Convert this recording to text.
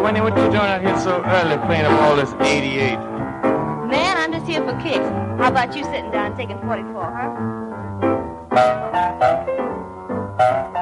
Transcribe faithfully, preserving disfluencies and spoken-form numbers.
Winnie, what you doing out here so early playing up all this eighty-eight? Man, I'm just here for kicks. How about you sitting down and taking forty-four, huh?